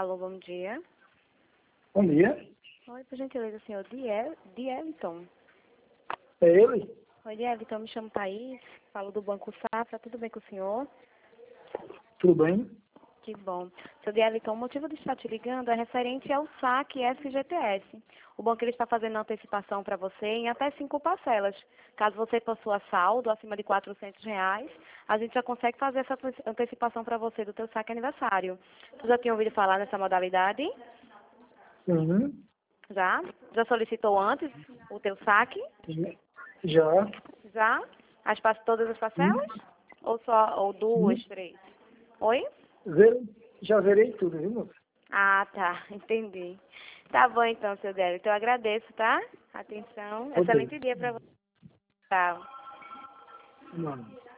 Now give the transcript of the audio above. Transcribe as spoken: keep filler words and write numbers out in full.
Alô, bom dia. Bom dia. Oi, por gentileza, senhor Diel, Dieliton. É ele? Oi, Dieliton, me chamo Thaís, falo do Banco Safra, tudo bem com o senhor? Tudo bem? Que bom. Seu Dieliton, o motivo de estar te ligando é referente ao saque S G T S. O banco ele está fazendo antecipação para você em até cinco parcelas. Caso você possua saldo acima de quatrocentos reais, a gente já consegue fazer essa antecipação para você do teu saque aniversário. Você já tinha ouvido falar nessa modalidade? Uhum. Já? Já solicitou antes o teu saque? Já. Já? As, pa- todas as Hum. parcelas? Ou só, ou Hum. duas, três? Oi? Ver- Já verei tudo, viu, moça? Ah, tá. Entendi. Tá bom então, seu Délio. Então eu agradeço, tá? Atenção. Ok. Excelente dia para você. Tchau. Não.